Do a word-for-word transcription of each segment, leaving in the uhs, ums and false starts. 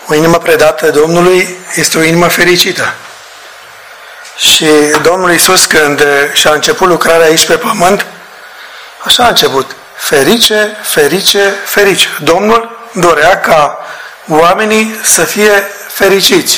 O inimă predată Domnului este o inimă fericită. Și Domnul Iisus, când și-a început lucrarea aici pe pământ, așa a început. Ferice, ferice, ferice. Domnul dorea ca oamenii să fie fericiți.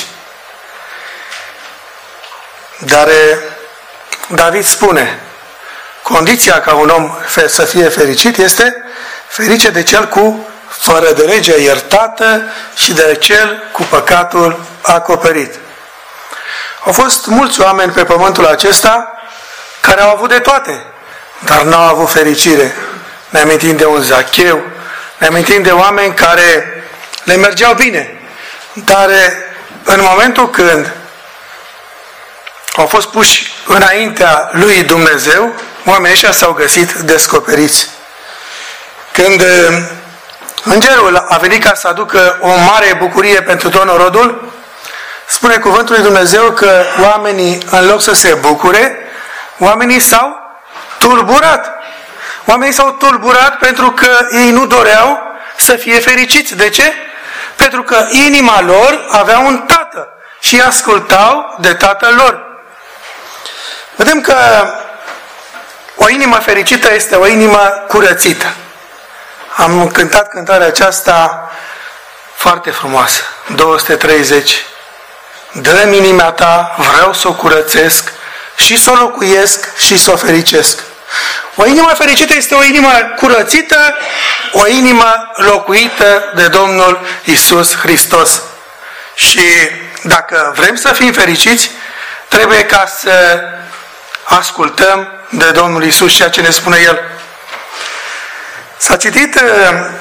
Dar David spune, condiția ca un om să fie fericit este ferice de cel cu fără de lege iertată și de cel cu păcatul acoperit. Au fost mulți oameni pe pământul acesta care au avut de toate, dar n-au avut fericire. Ne amintim de un Zacheu, ne amintim de oameni care le mergeau bine, dar în momentul când au fost puși înaintea lui Dumnezeu, oamenii ăștia s-au găsit descoperiți. Când îngerul a venit ca să aducă o mare bucurie pentru tot norodul, spune cuvântul lui Dumnezeu că oamenii, în loc să se bucure, oamenii s-au tulburat. Oamenii s-au tulburat pentru că ei nu doreau să fie fericiți. De ce? Pentru că inima lor avea un tată și ascultau de tatăl lor. Vedem că o inimă fericită este o inimă curățită. Am cântat cântarea aceasta foarte frumoasă, două sute treizeci. Dă-mi inima ta, vreau să o curățesc și să o locuiesc și să o fericesc. O inimă fericită este o inimă curățită, o inimă locuită de Domnul Iisus Hristos. Și dacă vrem să fim fericiți, trebuie ca să ascultăm de Domnul Iisus ceea ce ne spune El. S-a citit uh,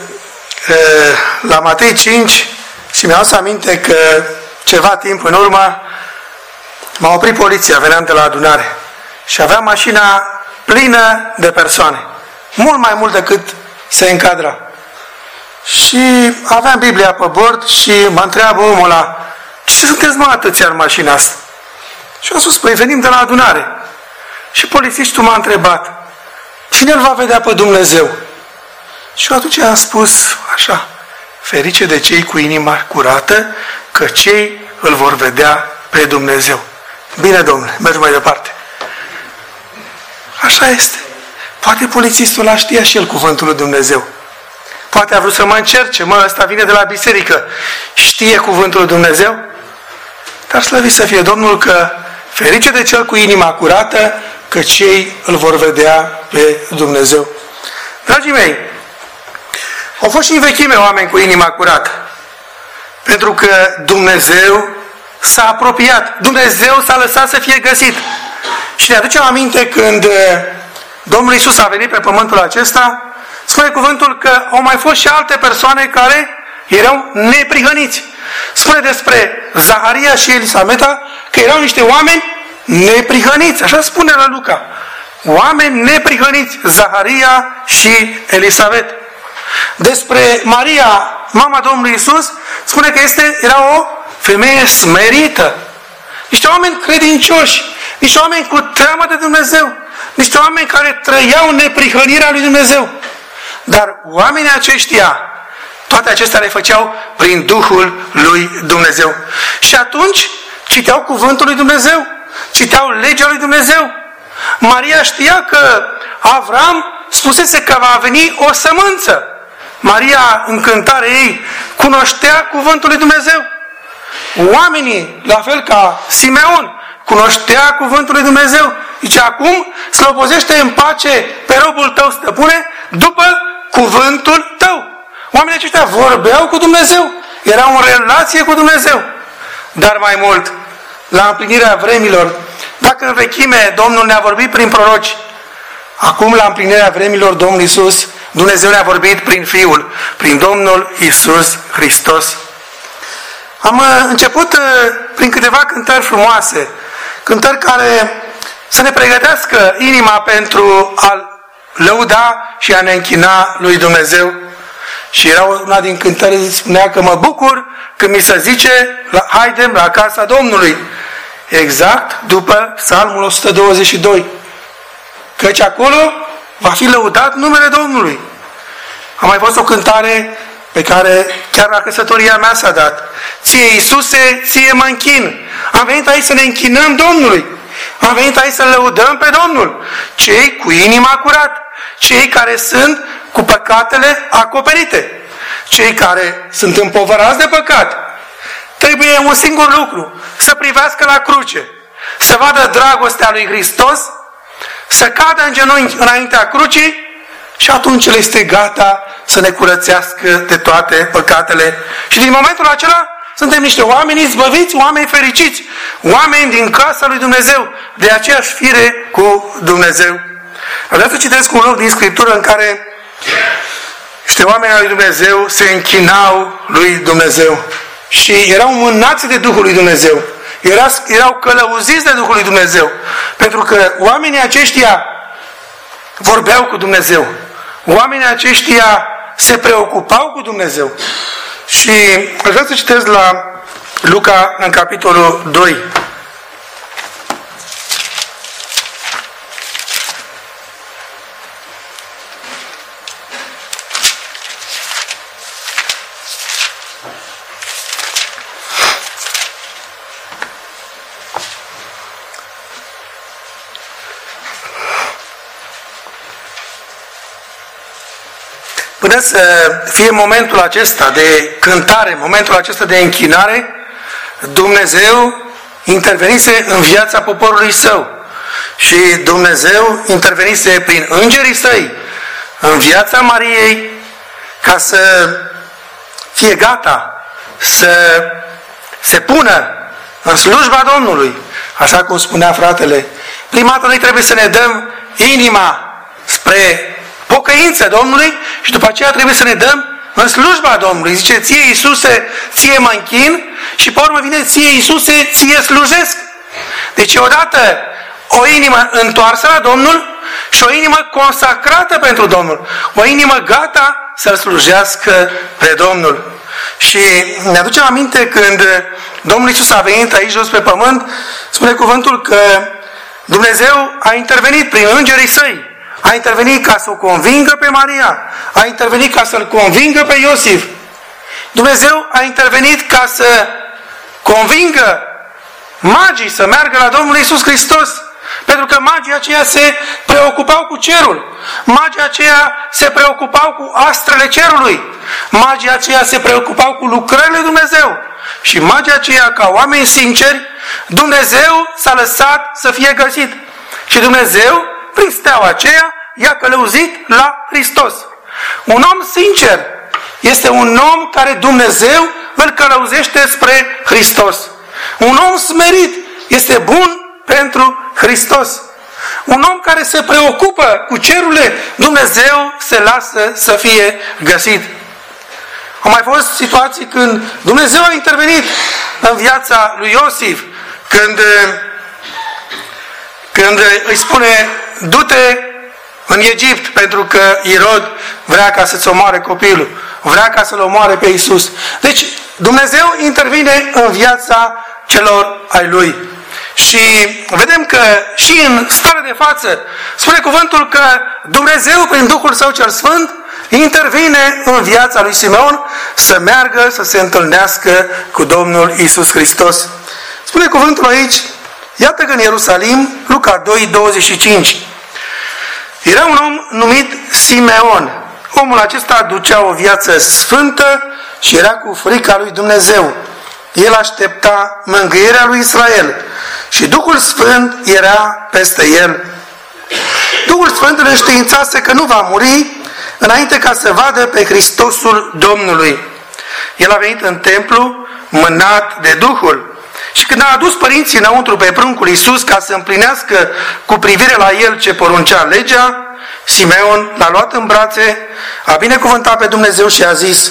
uh, la Matei cinci și mi-am adus aminte că ceva timp în urmă m-a oprit poliția, veneam de la adunare și avea mașina plină de persoane, mult mai mult decât se încadra. Și aveam Biblia pe bord și mă întreabă omul ăla, ce sunteți mă atâția în mașina asta? Și am spus, păi venim de la adunare. Și polițistul m-a întrebat, cine îl va vedea pe Dumnezeu? Și atunci am spus așa, ferice de cei cu inima curată, că cei îl vor vedea pe Dumnezeu. Bine, domnule, mergem mai departe. Așa este. Poate polițistul ăla știa și el cuvântul lui Dumnezeu. Poate a vrut să mă încerce, mă, ăsta vine de la biserică, știe cuvântul lui Dumnezeu? Dar slăvit să fie Domnul că ferice de cel cu inima curată, că cei îl vor vedea pe Dumnezeu. Dragii mei, au fost și în vechime oameni cu inima curată. Pentru că Dumnezeu s-a apropiat. Dumnezeu s-a lăsat să fie găsit. Și ne aducem aminte când Domnul Iisus a venit pe pământul acesta, spune cuvântul că au mai fost și alte persoane care erau neprihăniți. Spune despre Zaharia și Elisaveta că erau niște oameni neprihăniți. Așa spune la Luca. Oameni neprihăniți, Zaharia și Elisaveta. Despre Maria, mama Domnului Iisus, spune că este, era o femeie smerită. Niște oameni credincioși, niște oameni cu teamă de Dumnezeu, niște oameni care trăiau neprihănirea lui Dumnezeu. Dar oamenii aceștia, toate acestea le făceau prin Duhul lui Dumnezeu. Și atunci citeau cuvântul lui Dumnezeu, citeau legea lui Dumnezeu. Maria știa că Avram spusese că va veni o sămânță. Maria, în cântarea ei, cunoștea cuvântul lui Dumnezeu. Oamenii, la fel ca Simeon, cunoștea cuvântul lui Dumnezeu. Zice, acum slăbozește în pace pe robul tău, stăpâne, după cuvântul tău. Oamenii aceștia vorbeau cu Dumnezeu, erau în relație cu Dumnezeu. Dar mai mult, la împlinirea vremilor, dacă în vechime Domnul ne-a vorbit prin proroci, acum la împlinirea vremilor Domnul Iisus, Dumnezeu ne-a vorbit prin Fiul, prin Domnul Iisus Hristos. Am început prin câteva cântări frumoase, cântări care să ne pregătească inima pentru a lăuda și a ne închina lui Dumnezeu. Și era una din cântări, spunea că mă bucur când mi se zice, haidem la casa Domnului. Exact după Psalmul o sută douăzeci și doi. Căci acolo va fi lăudat numele Domnului. Am mai fost o cântare pe care chiar la căsătoria mea s-a dat. Ție, Iisuse, ție mă închin. Am venit aici să ne închinăm Domnului. Am venit aici să lăudăm pe Domnul. Cei cu inima curată, cei care sunt cu păcatele acoperite, cei care sunt împovărați de păcat. Trebuie un singur lucru, să privească la cruce, să vadă dragostea lui Hristos, să cadă în genunchi înaintea crucii și atunci El este gata să ne curățească de toate păcatele. Și din momentul acela suntem niște oameni izbăviți, oameni fericiți, oameni din casa lui Dumnezeu, de aceeași fire cu Dumnezeu. Vreau să citesc un loc din Scriptură în care niște oameni al lui Dumnezeu se închinau lui Dumnezeu și erau mânați de Duhul lui Dumnezeu. Erau călăuziți de Duhul lui Dumnezeu. Pentru că oamenii aceștia vorbeau cu Dumnezeu. Oamenii aceștia se preocupau cu Dumnezeu. Și aș vrea să citesc la Luca în capitolul doi. Până să fie momentul acesta de cântare, momentul acesta de închinare, Dumnezeu intervenise în viața poporului Său. Și Dumnezeu intervenise prin îngerii Săi în viața Mariei ca să fie gata să se pună în slujba Domnului. Așa cum spunea fratele, prima dată noi trebuie să ne dăm inima spre pocăință Domnului și după aceea trebuie să ne dăm în slujba Domnului. Zice, ție Iisuse, ție mă închin și pe urmă vine, ție Iisuse, ție slujesc. Deci odată o inimă întoarsă la Domnul și o inimă consacrată pentru Domnul. O inimă gata să-L slujească pe Domnul. Și ne aducem aminte când Domnul Iisus a venit aici jos pe pământ, spune cuvântul că Dumnezeu a intervenit prin îngerii Săi. A intervenit ca să o convingă pe Maria. A intervenit ca să-l convingă pe Iosif. Dumnezeu a intervenit ca să convingă magii să meargă la Domnul Iisus Hristos. Pentru că magii aceia se preocupau cu cerul. Magii aceia se preocupau cu astrele cerului. Magii aceia se preocupau cu lucrările Dumnezeu. Și magii aceia, ca oameni sinceri, Dumnezeu s-a lăsat să fie găsit. Și Dumnezeu, prin steaua aceea, i-a călăuzit la Hristos. Un om sincer este un om care Dumnezeu îl călăuzește spre Hristos. Un om smerit este bun pentru Hristos. Un om care se preocupă cu cerurile, Dumnezeu se lasă să fie găsit. Au mai fost situații când Dumnezeu a intervenit în viața lui Iosif, când, când îi spune, du-te în Egipt, pentru că Irod vrea ca să-ți omoare copilul, vrea ca să-l omoare pe Iisus. Deci Dumnezeu intervine în viața celor ai Lui. Și vedem că și în stare de față spune cuvântul că Dumnezeu prin Duhul Său cel Sfânt intervine în viața lui Simeon să meargă să se întâlnească cu Domnul Iisus Hristos. Spune cuvântul aici, iată că în Ierusalim, Luca doi, douăzeci și cinci, era un om numit Simeon. Omul acesta ducea o viață sfântă și era cu frica lui Dumnezeu. El aștepta mângâierea lui Israel și Duhul Sfânt era peste el. Duhul Sfânt îl înștiințase că nu va muri înainte ca să vadă pe Hristosul Domnului. El a venit în templu mânat de Duhul. Și când a adus părinții înăuntru pe pruncul Iisus ca să împlinească cu privire la el ce poruncea legea, Simeon l-a luat în brațe, a binecuvântat pe Dumnezeu și a zis,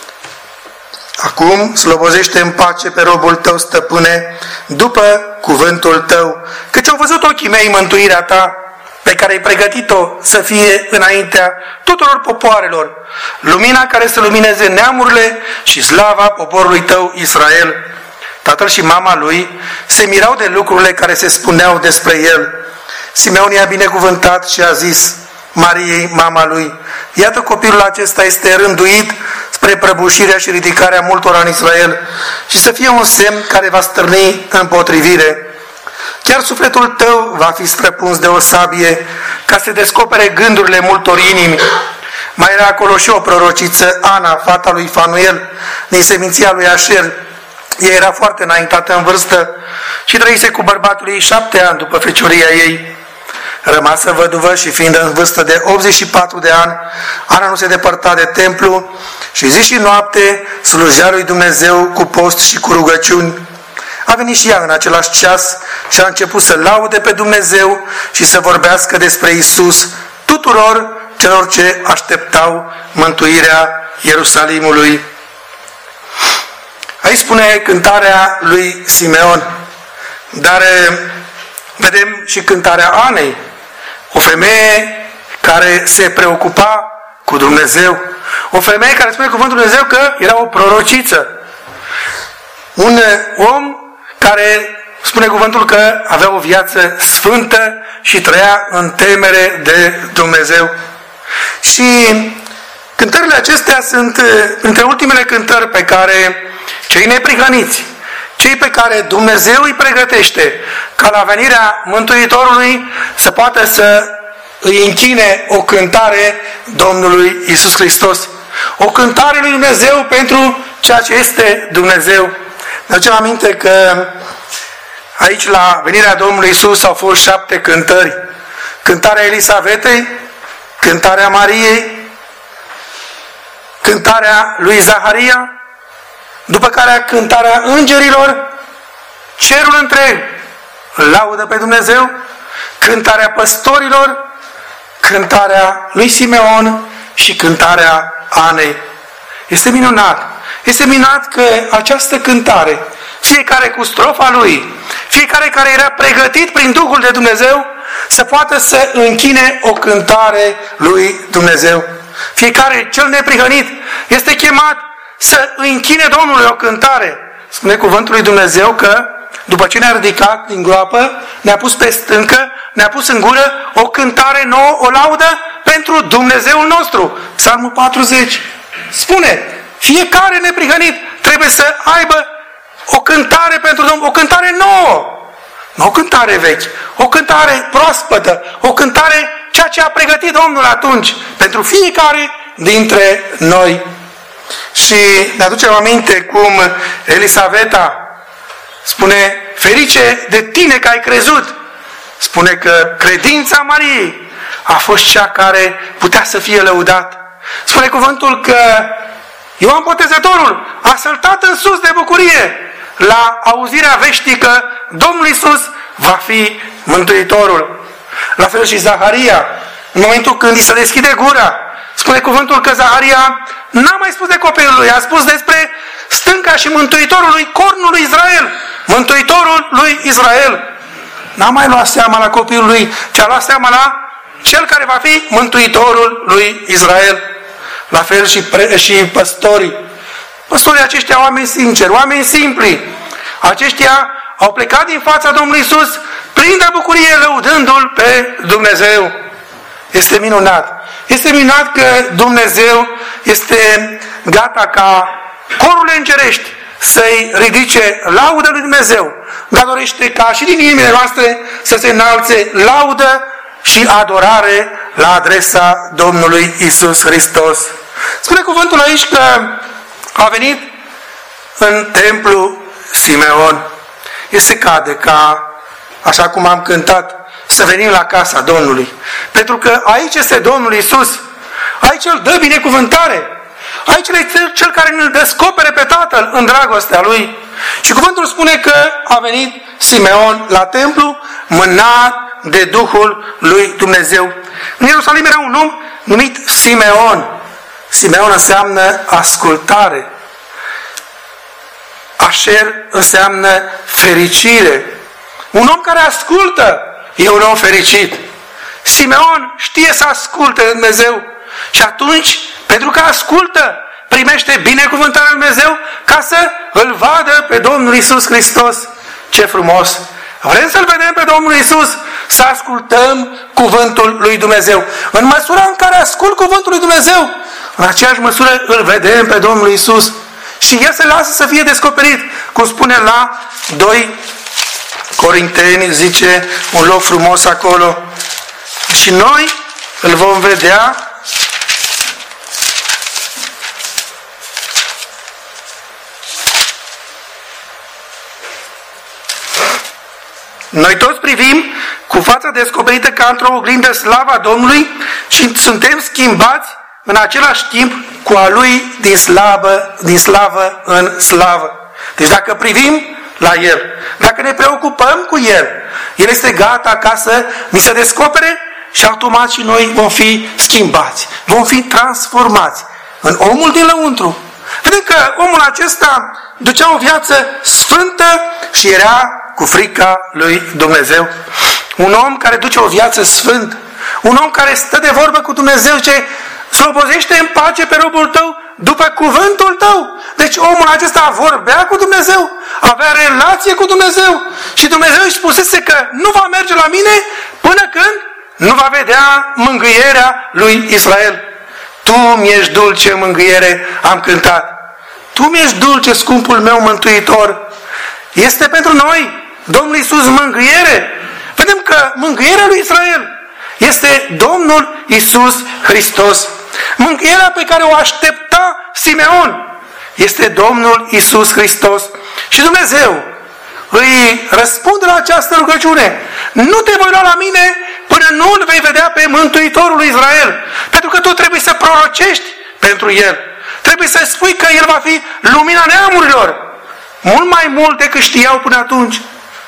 acum slobozește în pace pe robul tău, stăpâne, după cuvântul tău, căci au văzut ochii mei mântuirea ta, pe care ai pregătit-o să fie înaintea tuturor popoarelor, lumina care să lumineze neamurile și slava poporului tău Israel. Tatăl și mama lui se mirau de lucrurile care se spuneau despre el. Simeon i-a binecuvântat și a zis Mariei, mama lui, iată copilul acesta este rânduit spre prăbușirea și ridicarea multora în Israel și să fie un semn care va stârni împotrivire. Chiar sufletul tău va fi străpuns de o sabie ca să descopere gândurile multor inimi. Mai era acolo și o prorociță, Ana, fata lui Fanuel, din seminția lui Așer. Ea era foarte înaintată în vârstă și trăise cu bărbatul ei șapte ani după fecioria ei. Rămasă văduvă și fiind în vârstă de optzeci și patru de ani, Ana nu se depărta de templu și zi și noapte slujea lui Dumnezeu cu post și cu rugăciuni. A venit și ea în același ceas și a început să laude pe Dumnezeu și să vorbească despre Isus tuturor celor ce așteptau mântuirea Ierusalimului. Aici spune cântarea lui Simeon, dar vedem și cântarea Anei, o femeie care se preocupa cu Dumnezeu, o femeie care spune cuvântul Dumnezeu că era o prorociță, un om care spune cuvântul că avea o viață sfântă și trăia în temere de Dumnezeu. Și cântările acestea sunt printre ultimele cântări pe care cei neprihăniți, cei pe care Dumnezeu îi pregătește ca la venirea Mântuitorului să poată să îi închine o cântare Domnului Iisus Hristos. O cântare lui Dumnezeu pentru ceea ce este Dumnezeu. Ne aducem aminte că aici la venirea Domnului Iisus au fost șapte cântări. Cântarea Elisavetei, cântarea Mariei, cântarea lui Zaharia, după care cântarea îngerilor, cerul întreg laudă pe Dumnezeu, cântarea păstorilor, cântarea lui Simeon și cântarea Anei. Este minunat. Este minunat că această cântare, fiecare cu strofa lui, fiecare care era pregătit prin Duhul de Dumnezeu, să poată să închine o cântare lui Dumnezeu. Fiecare, cel neprihănit, este chemat să închine Domnului o cântare. Spune cuvântul lui Dumnezeu că după ce ne-a ridicat din groapă, ne-a pus pe stâncă, ne-a pus în gură o cântare nouă, o laudă pentru Dumnezeul nostru. Psalmul patruzeci spune, fiecare neprihănit trebuie să aibă o cântare pentru Domnul, o cântare nouă. Nu o cântare veche, o cântare proaspătă, o cântare ceea ce a pregătit Domnul atunci pentru fiecare dintre noi. Și ne aducem aminte cum Elisaveta spune, ferice de tine că ai crezut. Spune că credința Mariei a fost cea care putea să fie lăudat. Spune cuvântul că Ioan Botezătorul a săltat în sus de bucurie la auzirea veștii că Domnul Iisus va fi Mântuitorul. La fel și Zaharia, în momentul când îi se deschide gura, spune cuvântul că Zaharia n-a mai spus de copilul lui, a spus despre stânca și Mântuitorul lui, cornul lui Israel, Mântuitorul lui Israel. N-a mai luat seama la copilul lui, ci a luat seama la cel care va fi Mântuitorul lui Israel. La fel și, pre, și păstorii. Păstorii aceștia, oameni sinceri, oameni simpli, aceștia au plecat din fața Domnului Iisus plini de bucurie, lăudându-L pe Dumnezeu. Este minunat. Este minunat că Dumnezeu este gata ca corurile îngerești să-i ridice laudă lui Dumnezeu. Dar dorește ca și din inimile noastre să se înalțe laudă și adorare la adresa Domnului Iisus Hristos. Spune cuvântul aici că a venit în templu Simeon. Este cade ca, așa cum am cântat, să venim la casa Domnului. Pentru că aici este Domnul Iisus. Aici îl dă binecuvântare. Aici este cel care ne-l descopere pe Tatăl în dragostea Lui. Și cuvântul spune că a venit Simeon la templu mânat de Duhul lui Dumnezeu. În Ierusalim era un om numit Simeon. Simeon înseamnă ascultare. Așer înseamnă fericire. Un om care ascultă e un om fericit. Simeon știe să asculte de Dumnezeu și atunci, pentru că ascultă, primește binecuvântarea lui Dumnezeu ca să îl vadă pe Domnul Iisus Hristos. Ce frumos! Vrem să-L vedem pe Domnul Iisus, să ascultăm cuvântul lui Dumnezeu. În măsura în care ascult cuvântul lui Dumnezeu, în aceeași măsură îl vedem pe Domnul Iisus. Și El se lasă să fie descoperit. Cum spune la doi Corinteni, zice un loc frumos acolo. Și noi îl vom vedea noi toți privim cu fața descoperită ca într-o oglindă slava Domnului și suntem schimbați în același timp cu a Lui din slavă, din slavă în slavă. Deci dacă privim la El, dacă ne preocupăm cu El, El este gata ca să ni se descopere și automat și noi vom fi schimbați, vom fi transformați în omul din lăuntru. Vedem că omul acesta ducea o viață sfântă și era cu frica lui Dumnezeu. Un om care duce o viață sfântă, un om care stă de vorbă cu Dumnezeu, ce slobozește în pace pe robul tău după cuvântul tău. Deci omul acesta vorbea cu Dumnezeu, avea relație cu Dumnezeu și Dumnezeu îi spusese că nu va merge la mine până când nu va vedea mângâierea lui Israel. Tu mi-ești dulce mângâiere, am cântat. Tu mi-ești dulce, scumpul meu mântuitor. Este pentru noi Domnul Iisus mângâiere. Vedem că mângâierea lui Israel este Domnul Iisus Hristos. Mângâierea pe care o aștepta Simeon este Domnul Iisus Hristos. Și Dumnezeu îi răspunde la această rugăciune. Nu te voi lua la mine până nu îl vei vedea pe Mântuitorul lui Israel. Pentru că tu trebuie să prorocești pentru El. Trebuie să spui că El va fi lumina neamurilor. Mult mai mult decât știau până atunci.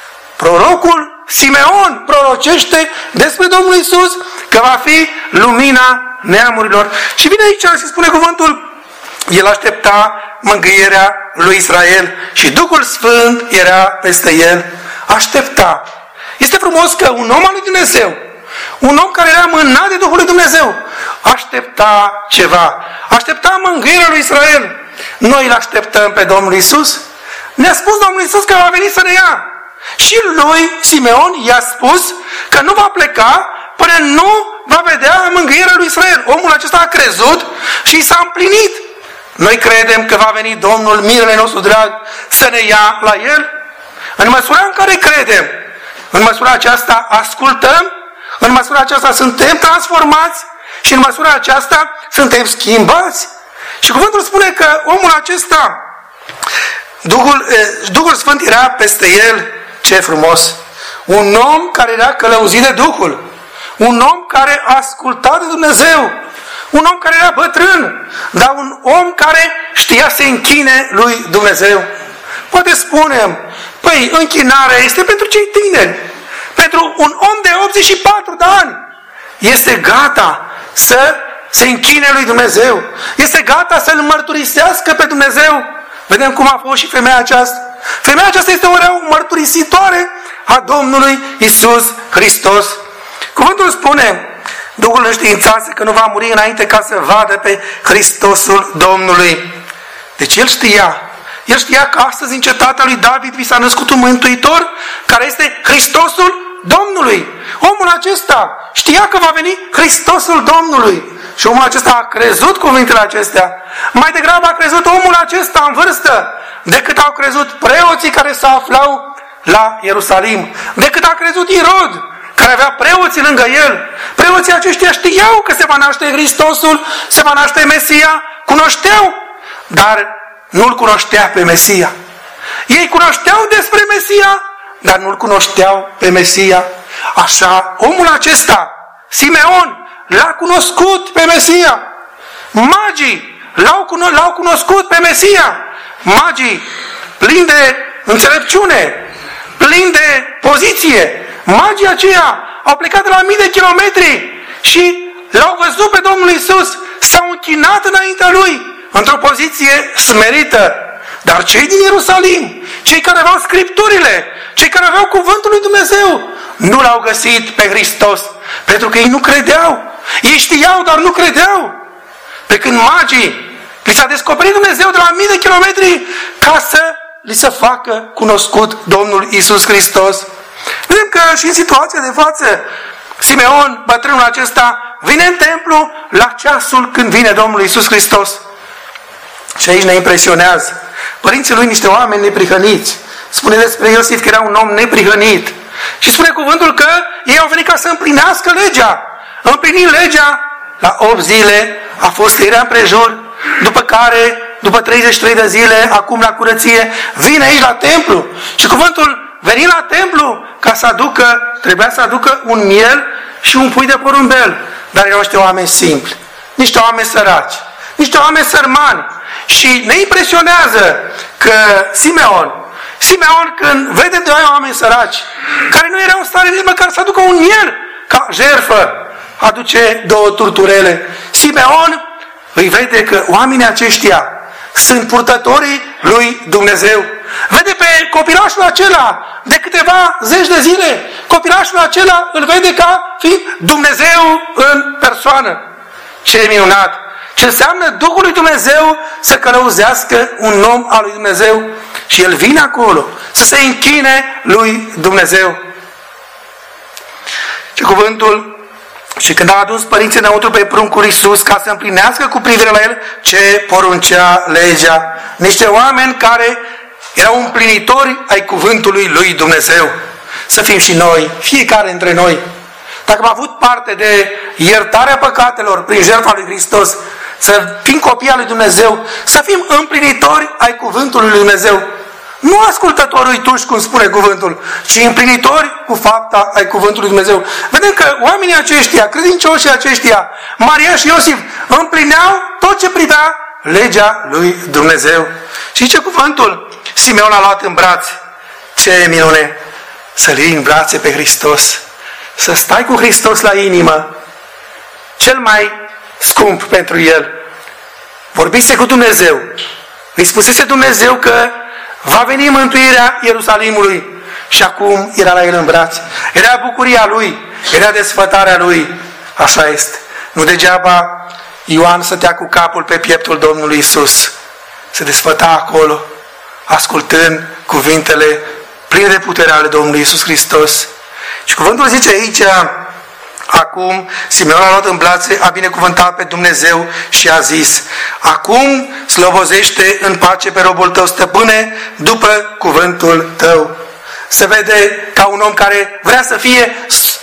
Prorocul Simeon prorocește despre Domnul Iisus că va fi lumina neamurilor. Și vine aici și spune cuvântul, el aștepta mângâierea lui Israel și Duhul Sfânt era peste el. Aștepta. Este frumos că un om al lui Dumnezeu, un om care era mânat de Duhul lui Dumnezeu, aștepta ceva. Aștepta mângâierea lui Israel. Noi îl așteptăm pe Domnul Iisus. Ne-a spus Domnul Iisus că va veni să ne ia. Și lui Simeon i-a spus că nu va pleca până nu va vedea mângâierea lui Israel. Omul acesta a crezut și s-a împlinit. Noi credem că va veni Domnul, mirele nostru drag, să ne ia la El. În măsura în care credem, în măsura aceasta ascultăm, în măsura aceasta suntem transformați și în măsura aceasta suntem schimbați. Și cuvântul spune că omul acesta, Duhul, Duhul Sfânt era peste el. Ce frumos! Un om care era călăuzit de Duhul. Un om care asculta de Dumnezeu. Un om care era bătrân. Dar un om care știa să închine lui Dumnezeu. Poate spunem, păi închinarea este pentru cei tineri. Pentru un om de optzeci și patru de ani. Este gata să se închine lui Dumnezeu. Este gata să-L mărturisească pe Dumnezeu. Vedem cum a fost și femeia aceasta. Femeia aceasta este o rea mărturisitoare a Domnului Iisus Hristos. Cuvântul spune, Duhul înștiințase că nu va muri înainte ca să vadă pe Hristosul Domnului. Deci el știa. El știa că astăzi în cetatea lui David vi s-a născut un mântuitor care este Hristosul Domnului. Omul acesta știa că va veni Hristosul Domnului. Și omul acesta a crezut cuvintele acestea. Mai degrabă a crezut omul acesta în vârstă decât au crezut preoții care se aflau la Ierusalim. Decât a crezut Irod, care avea preoții lângă el. Preoții aceștia știau că se va naște Hristosul, se va naște Mesia, cunoșteau, dar nu-L cunoștea pe Mesia. Ei cunoșteau despre Mesia, dar nu-L cunoșteau pe Mesia. Așa, omul acesta, Simeon, l-a cunoscut pe Mesia. Magii l-au, cuno- l-au cunoscut pe Mesia. Magii plini de înțelepciune, plini de poziție. Magii aceia au plecat de la mii de kilometri și l-au văzut pe Domnul Iisus. S-au închinat înaintea Lui într-o poziție smerită. Dar cei din Ierusalim, cei care aveau Scripturile, cei care aveau Cuvântul lui Dumnezeu, nu l-au găsit pe Hristos, pentru că ei nu credeau. Ei știau, dar nu credeau. Pe când magii, li s-a descoperit Dumnezeu de la mii de kilometri ca să li se facă cunoscut Domnul Iisus Hristos. Vedem că și în situația de față, Simeon, bătrânul acesta, vine în templu la ceasul când vine Domnul Iisus Hristos. Și aici ne impresionează. Părinții lui niște oameni neprihăniți. Spune despre Iosif că era un om neprihănit. Și spune cuvântul că ei au venit ca să împlinească legea. Împlinind legea, la opt zile a fost tăierea împrejur, după care, după treizeci și trei de zile, acum la curăție, vine aici la templu. Și cuvântul veni la templu ca să aducă, trebuia să aducă un miel și un pui de porumbel. Dar erau niște oameni simpli, niște oameni săraci, niște oameni sărmani. Și ne impresionează că Simeon, Simeon când vede doi oameni săraci, care nu erau în stare nici măcar să aducă un miel ca jertfă, aduce două turturele. Simeon îi vede că oamenii aceștia sunt purtătorii lui Dumnezeu. Vede pe copilașul acela de câteva zeci de zile. Copilașul acela îl vede ca fiind Dumnezeu în persoană. Ce minunat! Ce înseamnă Duhul lui Dumnezeu să călăuzească un om al lui Dumnezeu. Și el vine acolo să se închine lui Dumnezeu. Și cuvântul, și când a adus părinții înăuntru pe pruncul Iisus ca să împlinească cu privire la el ce poruncea legea. Niște oameni care erau împlinitori ai cuvântului lui Dumnezeu. Să fim și noi, fiecare dintre noi. Dacă am avut parte de iertarea păcatelor prin jertfa lui Hristos, să fim copii al lui Dumnezeu, să fim împlinitori ai cuvântului lui Dumnezeu. Nu ascultători uituși, cum spune cuvântul, ci împlinitori cu fapta ai cuvântului lui Dumnezeu. Vedem că oamenii aceștia, credincioșii aceștia, Maria și Iosif, împlineau tot ce privea legea lui Dumnezeu. Și ce cuvântul? Simeon a luat în brațe. Ce minune! Să-L iei în brațe pe Hristos. Să stai cu Hristos la inimă. Cel mai scump pentru el. Vorbise cu Dumnezeu. Îi spusese Dumnezeu că va veni mântuirea Ierusalimului. Și acum era la el în brațe. Era bucuria lui. Era desfătarea lui. Așa este. Nu degeaba Ioan stătea cu capul pe pieptul Domnului Iisus. Se desfăta acolo, ascultând cuvintele pline de putere ale Domnului Iisus Hristos. Și cuvântul zice aici, acum Simeon a luat în brațe, a binecuvântat pe Dumnezeu și a zis: acum slobozește în pace pe robul tău, stăpâne, după cuvântul tău. Se vede ca un om care vrea să fie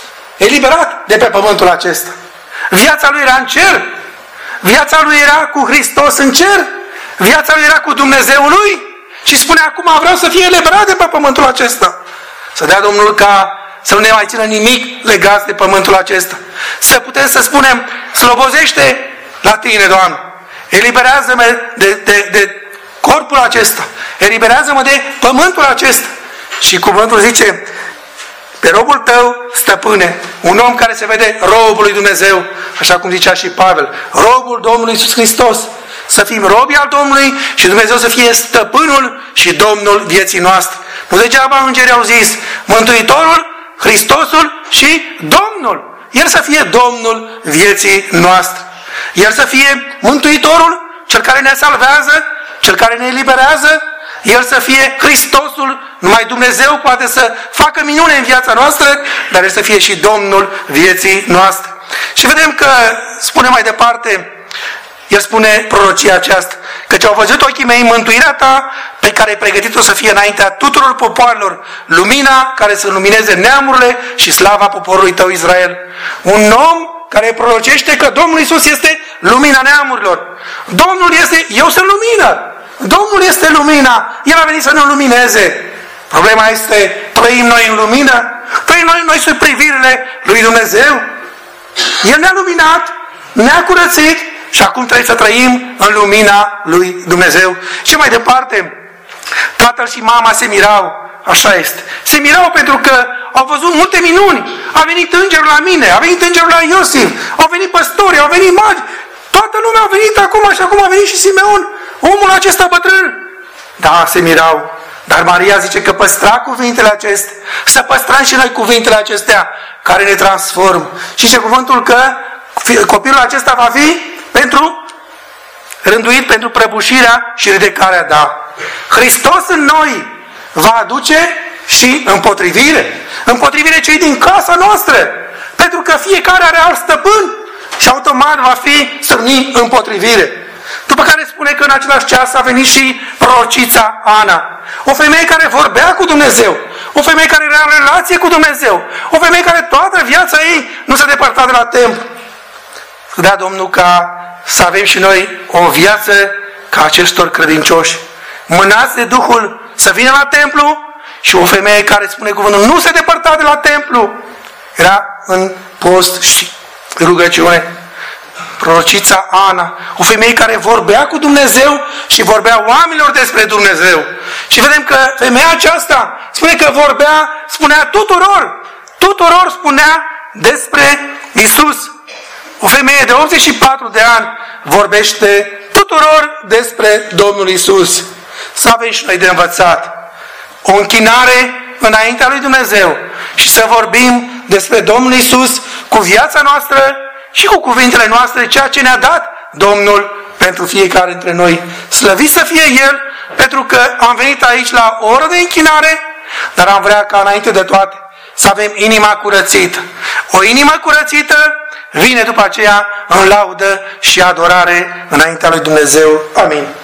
eliberat de pe pământul acesta. Viața lui era în cer. Viața lui era cu Hristos în cer. Viața lui era cu Dumnezeul lui. Și spune: acum vreau să fie eliberat de pe pământul acesta. Să dea Domnul ca să nu ne mai țină nimic legat de pământul acesta. Să putem să spunem: slobozește la tine, Doamne. Eliberează-mă de, de, de corpul acesta. Eliberează-mă de pământul acesta. Și cuvântul zice: pe robul tău, stăpâne, un om care se vede robul lui Dumnezeu, așa cum zicea și Pavel, robul Domnului Iisus Hristos. Să fim robii al Domnului și Dumnezeu să fie stăpânul și Domnul vieții noastre. Nu degeaba îngerii au zis: Mântuitorul, Hristosul și Domnul. El să fie Domnul vieții noastre. El să fie Mântuitorul, Cel care ne salvează, Cel care ne eliberează. El să fie Hristosul, numai Dumnezeu poate să facă minune în viața noastră, dar El să fie și Domnul vieții noastre. Și vedem că spune mai departe, El spune prorocia aceasta, căci au văzut ochii mei mântuirea ta, pe care ai pregătit-o să fie înaintea tuturor popoarelor, lumina care să lumineze neamurile și slava poporului tău Israel. Un om care prorocește că Domnul Iisus este lumina neamurilor. Domnul este, eu sunt lumină. Domnul este lumina. El a venit să ne lumineze. Problema este, trăim noi în lumină? Trăim noi, noi sub privirile lui Dumnezeu? El ne-a luminat, ne-a curățit și acum trebuie să trăim în lumina lui Dumnezeu. Și mai departe, tatăl și mama se mirau. Așa este. Se mirau pentru că au văzut multe minuni. A venit îngerul la mine, a venit îngerul la Iosif, au venit păstori, au venit magi. Toată lumea a venit acum și acum a venit și Simeon, omul acesta bătrân. Da, se mirau. Dar Maria zice că păstra cuvintele acestea. Să păstrăm și noi cuvintele acestea care ne transform. Și ce cuvântul că copilul acesta va fi pentru rânduit pentru prăbușirea și ridicarea, da. Hristos în noi va aduce și împotrivire. Împotrivire cei din casa noastră. Pentru că fiecare are alt stăpân. și automat va fi strâni împotrivire. După care spune că în același ceas a venit și prorocița Ana. O femeie care vorbea cu Dumnezeu. O femeie care era în relație cu Dumnezeu. O femeie care toată viața ei nu s-a depărtat de la templu. Da, Domnul, ca să avem și noi o viață ca acestor credincioși. Mânați de Duhul să vină la templu și o femeie care, spune cuvântul, nu se depărta de la templu. Era în post și rugăciune. Prorocița Ana, o femeie care vorbea cu Dumnezeu și vorbea oamenilor despre Dumnezeu. Și vedem că femeia aceasta spune că vorbea, spunea tuturor, tuturor spunea despre Isus. O femeie de optzeci și patru de ani vorbește tuturor despre Domnul Isus. Să avem și noi de învățat o închinare înaintea lui Dumnezeu și să vorbim despre Domnul Isus cu viața noastră și cu cuvintele noastre, ceea ce ne-a dat Domnul pentru fiecare dintre noi. Slăvit să fie El, pentru că am venit aici la o oră de închinare, dar am vrea ca înainte de toate să avem inima curățită. O inimă curățită vine după aceea în laudă și adorare înaintea lui Dumnezeu. Amin.